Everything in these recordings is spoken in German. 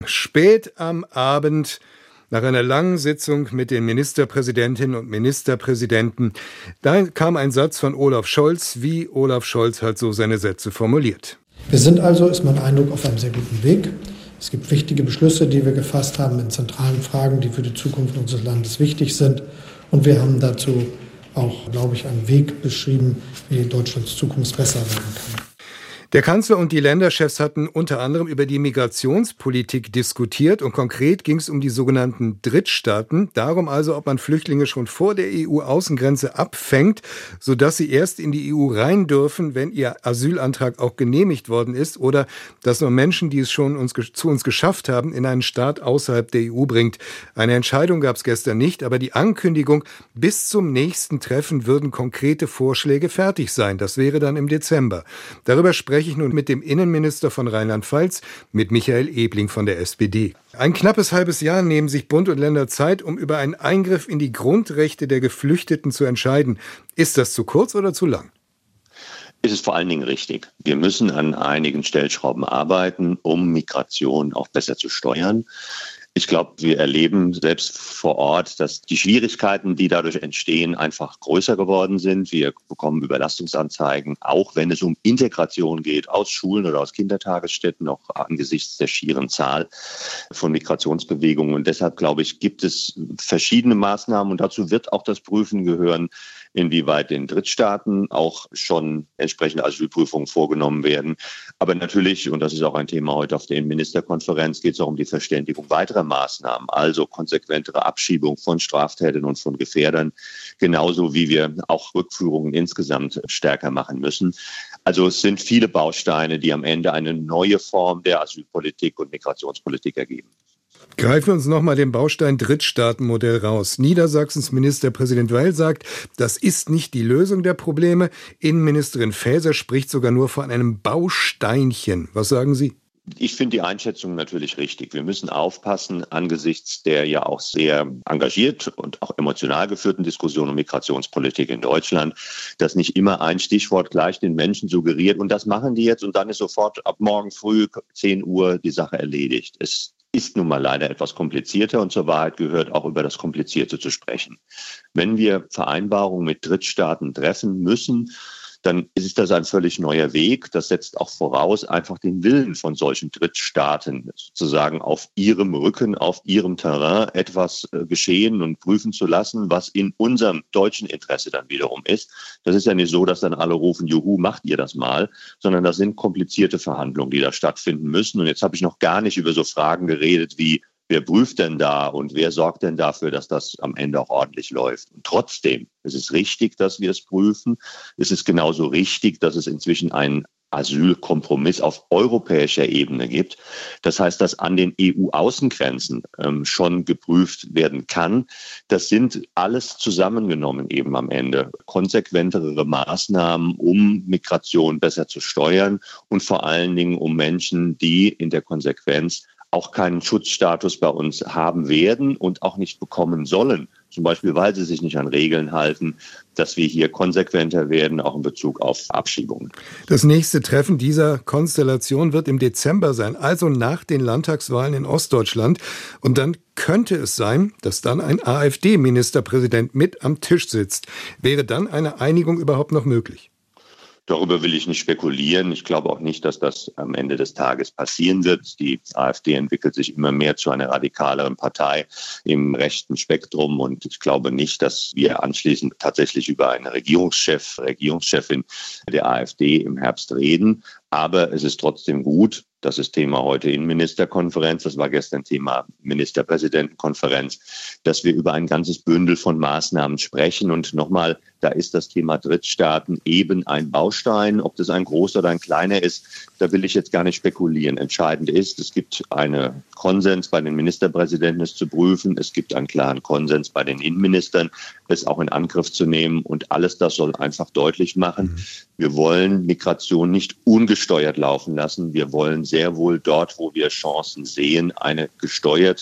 Spät am Abend, nach einer langen Sitzung mit den Ministerpräsidentinnen und Ministerpräsidenten, da kam ein Satz von Olaf Scholz, wie Olaf Scholz halt so seine Sätze formuliert. Wir sind also, ist mein Eindruck, auf einem sehr guten Weg. Es gibt wichtige Beschlüsse, die wir gefasst haben in zentralen Fragen, die für die Zukunft unseres Landes wichtig sind. Und wir haben dazu auch, glaube ich, einen Weg beschrieben, wie Deutschlands Zukunft besser werden kann. Der Kanzler und die Länderchefs hatten unter anderem über die Migrationspolitik diskutiert und konkret ging es um die sogenannten Drittstaaten. Darum also, ob man Flüchtlinge schon vor der EU-Außengrenze abfängt, sodass sie erst in die EU rein dürfen, wenn ihr Asylantrag auch genehmigt worden ist, oder dass nur Menschen, die es schon zu uns geschafft haben, in einen Staat außerhalb der EU bringt. Eine Entscheidung gab es gestern nicht, aber die Ankündigung, bis zum nächsten Treffen würden konkrete Vorschläge fertig sein. Das wäre dann im Dezember. Darüber spreche ich nun mit dem Innenminister von Rheinland-Pfalz, mit Michael Ebling von der SPD. Ein knappes halbes Jahr nehmen sich Bund und Länder Zeit, um über einen Eingriff in die Grundrechte der Geflüchteten zu entscheiden. Ist das zu kurz oder zu lang? Es ist vor allen Dingen richtig. Wir müssen an einigen Stellschrauben arbeiten, um Migration auch besser zu steuern. Ich glaube, wir erleben selbst vor Ort, dass die Schwierigkeiten, die dadurch entstehen, einfach größer geworden sind. Wir bekommen Überlastungsanzeigen, auch wenn es um Integration geht, aus Schulen oder aus Kindertagesstätten, auch angesichts der schieren Zahl von Migrationsbewegungen. Und deshalb, glaube ich, gibt es verschiedene Maßnahmen und dazu wird auch das Prüfen gehören, inwieweit den Drittstaaten auch schon entsprechende Asylprüfungen vorgenommen werden. Aber natürlich, und das ist auch ein Thema heute auf der Innenministerkonferenz, geht es auch um die Verständigung weiterer Maßnahmen, also konsequentere Abschiebung von Straftätern und von Gefährdern, genauso wie wir auch Rückführungen insgesamt stärker machen müssen. Also es sind viele Bausteine, die am Ende eine neue Form der Asylpolitik und Migrationspolitik ergeben. Greifen wir uns nochmal den Baustein Drittstaatenmodell raus. Niedersachsens Ministerpräsident Weil sagt, das ist nicht die Lösung der Probleme. Innenministerin Faeser spricht sogar nur von einem Bausteinchen. Was sagen Sie? Ich finde die Einschätzung natürlich richtig. Wir müssen aufpassen angesichts der ja auch sehr engagiert und auch emotional geführten Diskussion um Migrationspolitik in Deutschland, dass nicht immer ein Stichwort gleich den Menschen suggeriert und das machen die jetzt und dann ist sofort ab morgen früh 10 Uhr die Sache erledigt. Es ist nun mal leider etwas komplizierter und zur Wahrheit gehört auch über das Komplizierte zu sprechen. Wenn wir Vereinbarungen mit Drittstaaten treffen müssen, dann ist das ein völlig neuer Weg. Das setzt auch voraus, einfach den Willen von solchen Drittstaaten sozusagen auf ihrem Rücken, auf ihrem Terrain etwas geschehen und prüfen zu lassen, was in unserem deutschen Interesse dann wiederum ist. Das ist ja nicht so, dass dann alle rufen, juhu, macht ihr das mal, sondern das sind komplizierte Verhandlungen, die da stattfinden müssen. Und jetzt habe ich noch gar nicht über so Fragen geredet wie, wer prüft denn da und wer sorgt denn dafür, dass das am Ende auch ordentlich läuft? Und trotzdem, es ist richtig, dass wir es prüfen. Es ist genauso richtig, dass es inzwischen einen Asylkompromiss auf europäischer Ebene gibt. Das heißt, dass an den EU-Außengrenzen schon geprüft werden kann. Das sind alles zusammengenommen eben am Ende konsequentere Maßnahmen, um Migration besser zu steuern und vor allen Dingen um Menschen, die in der Konsequenz auch keinen Schutzstatus bei uns haben werden und auch nicht bekommen sollen. Zum Beispiel, weil sie sich nicht an Regeln halten, dass wir hier konsequenter werden, auch in Bezug auf Abschiebungen. Das nächste Treffen dieser Konstellation wird im Dezember sein, also nach den Landtagswahlen in Ostdeutschland. Und dann könnte es sein, dass dann ein AfD-Ministerpräsident mit am Tisch sitzt. Wäre dann eine Einigung überhaupt noch möglich? Darüber will ich nicht spekulieren. Ich glaube auch nicht, dass das am Ende des Tages passieren wird. Die AfD entwickelt sich immer mehr zu einer radikaleren Partei im rechten Spektrum. Und ich glaube nicht, dass wir anschließend tatsächlich über einen Regierungschefin der AfD im Herbst reden. Aber es ist trotzdem gut. Das ist Thema heute Innenministerkonferenz. Das war gestern Thema Ministerpräsidentenkonferenz, dass wir über ein ganzes Bündel von Maßnahmen sprechen. Und nochmal, da ist das Thema Drittstaaten eben ein Baustein. Ob das ein großer oder ein kleiner ist, da will ich jetzt gar nicht spekulieren. Entscheidend ist, es gibt einen Konsens bei den Ministerpräsidenten, es zu prüfen. Es gibt einen klaren Konsens bei den Innenministern, es auch in Angriff zu nehmen. Und alles das soll einfach deutlich machen, wir wollen Migration nicht ungesteuert laufen lassen. Wir wollen sehr wohl dort, wo wir Chancen sehen, eine gesteuerte,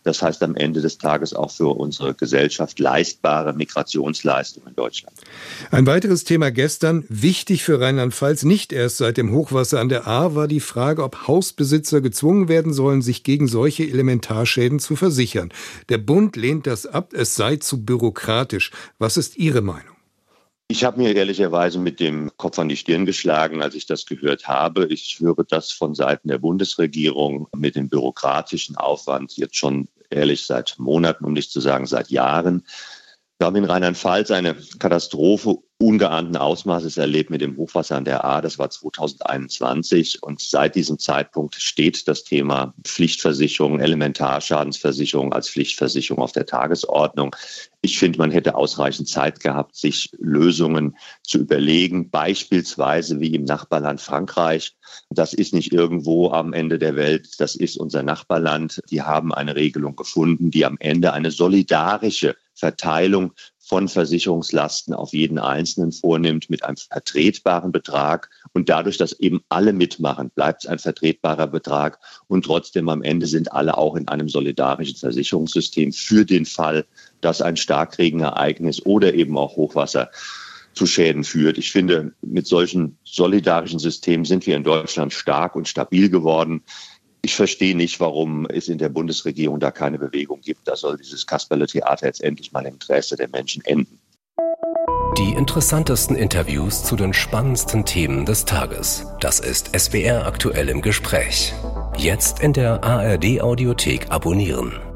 Das heißt am Ende des Tages auch für unsere Gesellschaft leistbare Migrationsleistung in Deutschland. Ein weiteres Thema gestern, wichtig für Rheinland-Pfalz, nicht erst seit dem Hochwasser an der Ahr, war die Frage, ob Hausbesitzer gezwungen werden sollen, sich gegen solche Elementarschäden zu versichern. Der Bund lehnt das ab, es sei zu bürokratisch. Was ist Ihre Meinung? Ich habe mir ehrlicherweise mit dem Kopf an die Stirn geschlagen, als ich das gehört habe. Ich höre das von Seiten der Bundesregierung mit dem bürokratischen Aufwand jetzt schon ehrlich seit Monaten, um nicht zu sagen seit Jahren. Wir haben in Rheinland-Pfalz eine Katastrophe ungeahnten Ausmaßes erlebt mit dem Hochwasser an der Ahr. Das war 2021 und seit diesem Zeitpunkt steht das Thema Pflichtversicherung, Elementarschadensversicherung als Pflichtversicherung auf der Tagesordnung. Ich finde, man hätte ausreichend Zeit gehabt, sich Lösungen zu überlegen, beispielsweise wie im Nachbarland Frankreich. Das ist nicht irgendwo am Ende der Welt, das ist unser Nachbarland. Die haben eine Regelung gefunden, die am Ende eine solidarische Verteilung von Versicherungslasten auf jeden Einzelnen vornimmt mit einem vertretbaren Betrag. Und dadurch, dass eben alle mitmachen, bleibt es ein vertretbarer Betrag. Und trotzdem am Ende sind alle auch in einem solidarischen Versicherungssystem für den Fall, dass ein Starkregenereignis oder eben auch Hochwasser zu Schäden führt. Ich finde, mit solchen solidarischen Systemen sind wir in Deutschland stark und stabil geworden. Ich verstehe nicht, warum es in der Bundesregierung da keine Bewegung gibt. Da soll dieses Kasperle-Theater jetzt endlich mal im Interesse der Menschen enden. Die interessantesten Interviews zu den spannendsten Themen des Tages. Das ist SWR aktuell im Gespräch. Jetzt in der ARD-Audiothek abonnieren.